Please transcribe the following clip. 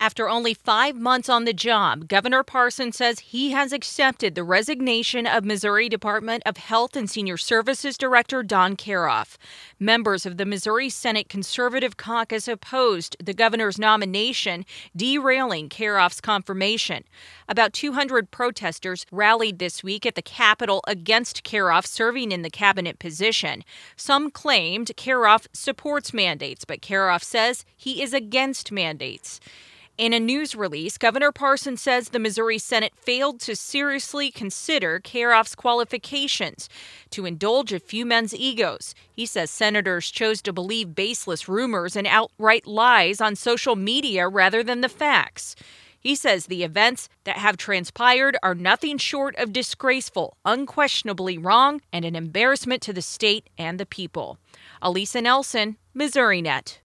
After only 5 months on the job, Governor Parson says he has accepted the resignation of Missouri Department of Health and Senior Services Director Don Karoff. Members of the Missouri Senate Conservative Caucus opposed the governor's nomination, derailing Karoff's confirmation. About 200 protesters rallied this week at the Capitol against Karoff serving in the cabinet position. Some claimed Karoff supports mandates, but Karoff says he is against mandates. In a news release, Governor Parson says the Missouri Senate failed to seriously consider Karoff's qualifications to indulge a few men's egos. He says senators chose to believe baseless rumors and outright lies on social media rather than the facts. He says the events that have transpired are nothing short of disgraceful, unquestionably wrong, and an embarrassment to the state and the people. Alisa Nelson, MissouriNet.